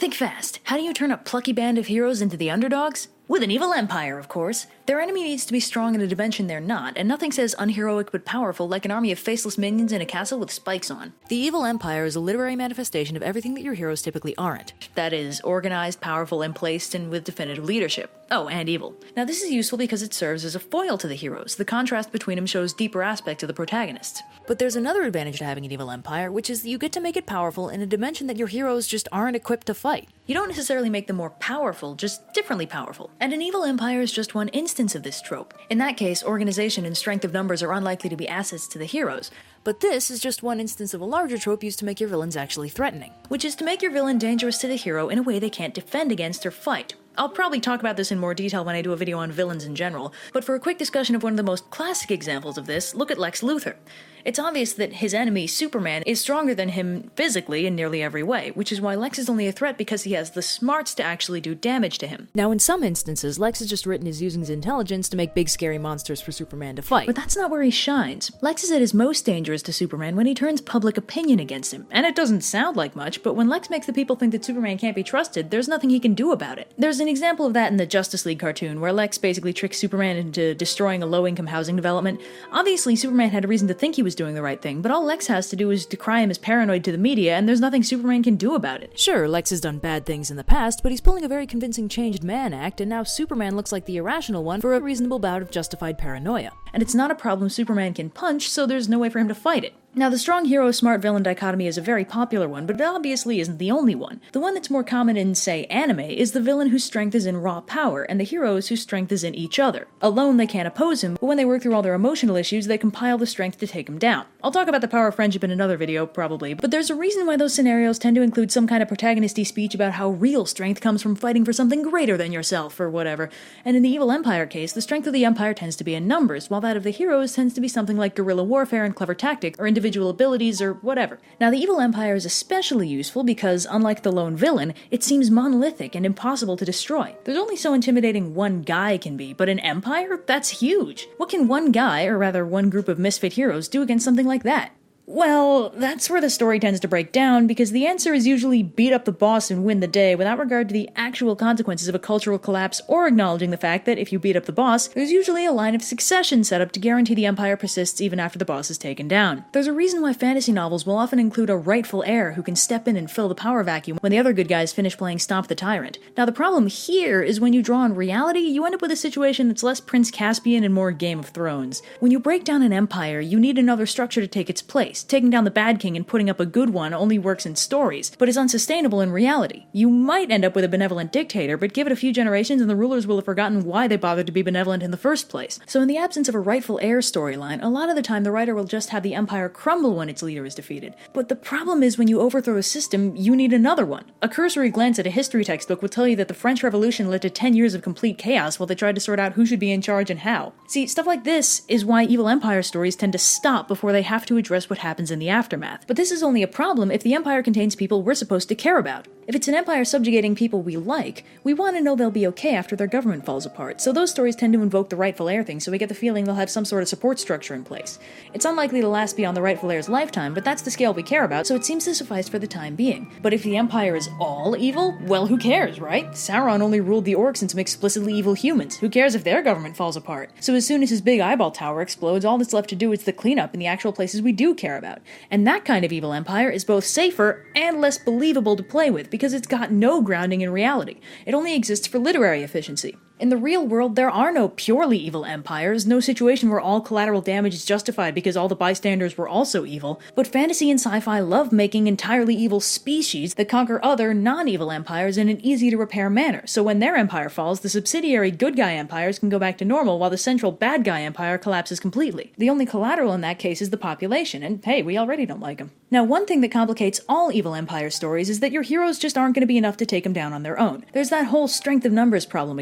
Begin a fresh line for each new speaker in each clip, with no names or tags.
Think fast. How do you turn a plucky band of heroes into the underdogs? With an evil empire, of course. Their enemy needs to be strong in a dimension they're not, and nothing says unheroic but powerful like an army of faceless minions in a castle with spikes on. The evil empire is a literary manifestation of everything that your heroes typically aren't. That is, organized, powerful, and placed, and with definitive leadership. Oh, and evil. Now this is useful because it serves as a foil to the heroes. The contrast between them shows deeper aspects of the protagonists. But there's another advantage to having an evil empire, which is that you get to make it powerful in a dimension that your heroes just aren't equipped to fight. You don't necessarily make them more powerful, just differently powerful. And an evil empire is just one instance of this trope. In that case, organization and strength of numbers are unlikely to be assets to the heroes. But this is just one instance of a larger trope used to make your villains actually threatening, which is to make your villain dangerous to the hero in a way they can't defend against or fight. I'll probably talk about this in more detail when I do a video on villains in general, but for a quick discussion of one of the most classic examples of this, look at Lex Luthor. It's obvious that his enemy, Superman, is stronger than him physically in nearly every way, which is why Lex is only a threat because he has the smarts to actually do damage to him. Now, in some instances, Lex is just written as using his intelligence to make big scary monsters for Superman to fight. But that's not where he shines. Lex is at his most dangerous to Superman when he turns public opinion against him. And it doesn't sound like much, but when Lex makes the people think that Superman can't be trusted, there's nothing he can do about it. There's an example of that in the Justice League cartoon, where Lex basically tricks Superman into destroying a low-income housing development. Obviously, Superman had a reason to think he was doing the right thing, but all Lex has to do is decry him as paranoid to the media, and there's nothing Superman can do about it. Sure, Lex has done bad things in the past, but he's pulling a very convincing changed man act, and now Superman looks like the irrational one for a reasonable bout of justified paranoia. And it's not a problem Superman can punch, so there's no way for him to fight it. Now, the strong hero, smart villain dichotomy is a very popular one, but it obviously isn't the only one. The one that's more common in, say, anime is the villain whose strength is in raw power, and the heroes whose strength is in each other. Alone, they can't oppose him, but when they work through all their emotional issues, they compile the strength to take him down. I'll talk about the power of friendship in another video, probably, but there's a reason why those scenarios tend to include some kind of protagonisty speech about how real strength comes from fighting for something greater than yourself, or whatever. And in the Evil Empire case, the strength of the Empire tends to be in numbers, while that of the heroes tends to be something like guerrilla warfare and clever tactics, or individual abilities, or whatever. Now, the Evil Empire is especially useful because, unlike the lone villain, it seems monolithic and impossible to destroy. There's only so intimidating one guy can be, but an empire? That's huge! What can one guy, or rather one group of misfit heroes, do against something like that? Well, that's where the story tends to break down, because the answer is usually beat up the boss and win the day without regard to the actual consequences of a cultural collapse or acknowledging the fact that if you beat up the boss, there's usually a line of succession set up to guarantee the empire persists even after the boss is taken down. There's a reason why fantasy novels will often include a rightful heir who can step in and fill the power vacuum when the other good guys finish playing Stomp the Tyrant. Now, the problem here is when you draw on reality, you end up with a situation that's less Prince Caspian and more Game of Thrones. When you break down an empire, you need another structure to take its place. Taking down the bad king and putting up a good one only works in stories, but is unsustainable in reality. You might end up with a benevolent dictator, but give it a few generations and the rulers will have forgotten why they bothered to be benevolent in the first place. So in the absence of a rightful heir storyline, a lot of the time the writer will just have the empire crumble when its leader is defeated. But the problem is when you overthrow a system, you need another one. A cursory glance at a history textbook will tell you that the French Revolution led to 10 years of complete chaos while they tried to sort out who should be in charge and how. See, stuff like this is why evil empire stories tend to stop before they have to address what happens in the aftermath. But this is only a problem if the empire contains people we're supposed to care about. If it's an empire subjugating people we like, we want to know they'll be okay after their government falls apart, so those stories tend to invoke the rightful heir thing so we get the feeling they'll have some sort of support structure in place. It's unlikely to last beyond the rightful heir's lifetime, but that's the scale we care about, so it seems to suffice for the time being. But if the empire is all evil, well, who cares, right? Sauron only ruled the orcs and some explicitly evil humans. Who cares if their government falls apart? So as soon as his big eyeball tower explodes, all that's left to do is the cleanup in the actual places we do care about. And that kind of evil empire is both safer and less believable to play with, because it's got no grounding in reality. It only exists for literary efficiency. In the real world, there are no purely evil empires, no situation where all collateral damage is justified because all the bystanders were also evil, but fantasy and sci-fi love making entirely evil species that conquer other, non-evil empires in an easy-to-repair manner, so when their empire falls, the subsidiary good guy empires can go back to normal while the central bad guy empire collapses completely. The only collateral in that case is the population, and hey, we already don't like them. Now, one thing that complicates all evil empire stories is that your heroes just aren't going to be enough to take them down on their own. There's that whole strength of numbers problem again. Even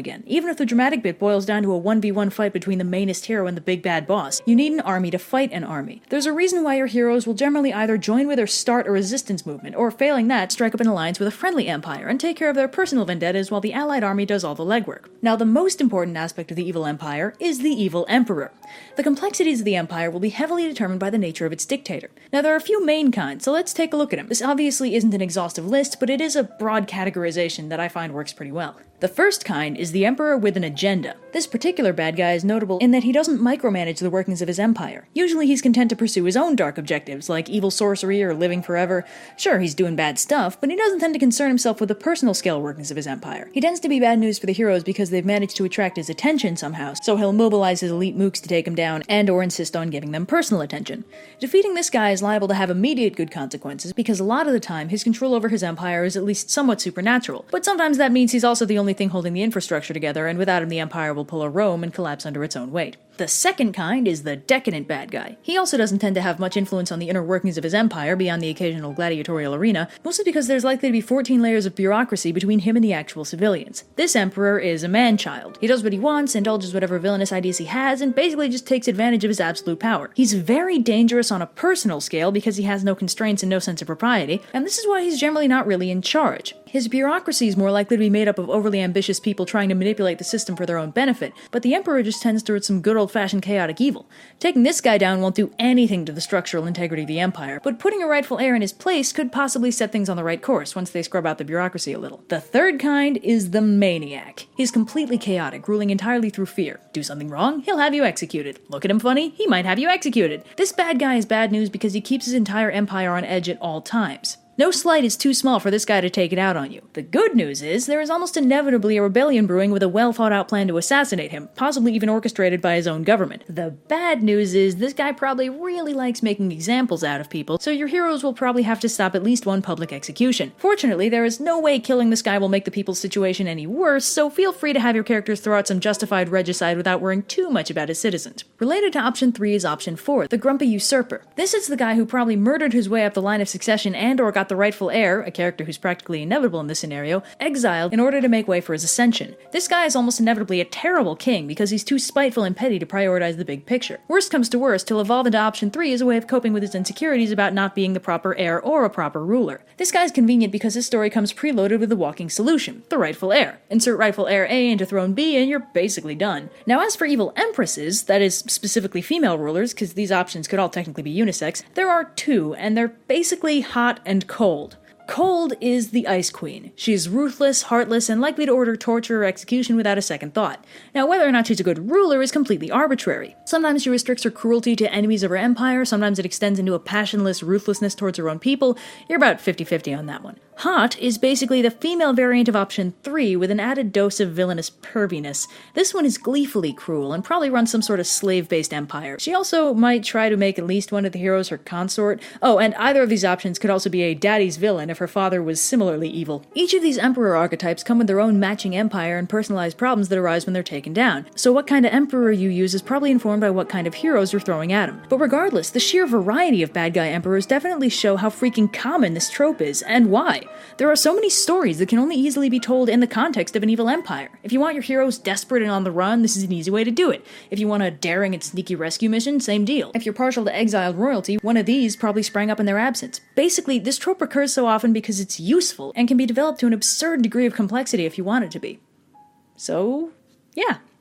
even if the dramatic bit boils down to a 1v1 fight between the mainest hero and the big bad boss, you need an army to fight an army. There's a reason why your heroes will generally either join with or start a resistance movement, or failing that, strike up an alliance with a friendly empire and take care of their personal vendettas while the allied army does all the legwork. Now, the most important aspect of the evil empire is the evil emperor. The complexities of the empire will be heavily determined by the nature of its dictator. Now, there are a few main kinds, so let's take a look at them. This obviously isn't an exhaustive list, but it is a broad categorization that I find works pretty well. The first kind is the emperor with an agenda. This particular bad guy is notable in that he doesn't micromanage the workings of his empire. Usually he's content to pursue his own dark objectives, like evil sorcery or living forever. Sure, he's doing bad stuff, but he doesn't tend to concern himself with the personal scale workings of his empire. He tends to be bad news for the heroes because they've managed to attract his attention somehow, so he'll mobilize his elite mooks to take him down and or insist on giving them personal attention. Defeating this guy is liable to have immediate good consequences because a lot of the time his control over his empire is at least somewhat supernatural, but sometimes that means he's also the only thing holding the infrastructure together, and without him the empire will pull a Rome and collapse under its own weight. The second kind is the decadent bad guy. He also doesn't tend to have much influence on the inner workings of his empire beyond the occasional gladiatorial arena, mostly because there's likely to be 14 layers of bureaucracy between him and the actual civilians. This emperor is a man-child. He does what he wants, indulges whatever villainous ideas he has, and basically just takes advantage of his absolute power. He's very dangerous on a personal scale because he has no constraints and no sense of propriety, and this is why he's generally not really in charge. His bureaucracy is more likely to be made up of overly ambitious people trying to manipulate the system for their own benefit, but the emperor just tends towards some good old-fashioned chaotic evil. Taking this guy down won't do anything to the structural integrity of the empire, but putting a rightful heir in his place could possibly set things on the right course once they scrub out the bureaucracy a little. The third kind is the maniac. He's completely chaotic, ruling entirely through fear. Do something wrong, he'll have you executed. Look at him funny, he might have you executed. This bad guy is bad news because he keeps his entire empire on edge at all times. No slight is too small for this guy to take it out on you. The good news is, there is almost inevitably a rebellion brewing with a well-thought-out plan to assassinate him, possibly even orchestrated by his own government. The bad news is, this guy probably really likes making examples out of people, so your heroes will probably have to stop at least one public execution. Fortunately, there is no way killing this guy will make the people's situation any worse, so feel free to have your characters throw out some justified regicide without worrying too much about his citizens. Related to option 3 is option 4, the grumpy usurper. This is the guy who probably murdered his way up the line of succession and or got the rightful heir, a character who's practically inevitable in this scenario, exiled in order to make way for his ascension. This guy is almost inevitably a terrible king because he's too spiteful and petty to prioritize the big picture. Worst comes to worst, he'll evolve into option 3 as a way of coping with his insecurities about not being the proper heir or a proper ruler. This guy's convenient because his story comes preloaded with the walking solution, the rightful heir. Insert rightful heir A into throne B and you're basically done. Now as for evil empresses, that is specifically female rulers, because these options could all technically be unisex, there are 2, and they're basically hot and cold. Cold is the Ice Queen. She's ruthless, heartless, and likely to order torture or execution without a second thought. Now, whether or not she's a good ruler is completely arbitrary. Sometimes she restricts her cruelty to enemies of her empire, sometimes it extends into a passionless ruthlessness towards her own people. You're about 50-50 on that one. Hot is basically the female variant of option 3 with an added dose of villainous perviness. This one is gleefully cruel and probably runs some sort of slave-based empire. She also might try to make at least one of the heroes her consort. Oh, and either of these options could also be a daddy's villain if her father was similarly evil. Each of these emperor archetypes come with their own matching empire and personalized problems that arise when they're taken down. So what kind of emperor you use is probably informed by what kind of heroes you're throwing at him. But regardless, the sheer variety of bad guy emperors definitely show how freaking common this trope is, and why. There are so many stories that can only easily be told in the context of an evil empire. If you want your heroes desperate and on the run, this is an easy way to do it. If you want a daring and sneaky rescue mission, same deal. If you're partial to exiled royalty, one of these probably sprang up in their absence. Basically, this trope occurs so often because it's useful and can be developed to an absurd degree of complexity if you want it to be. So, yeah.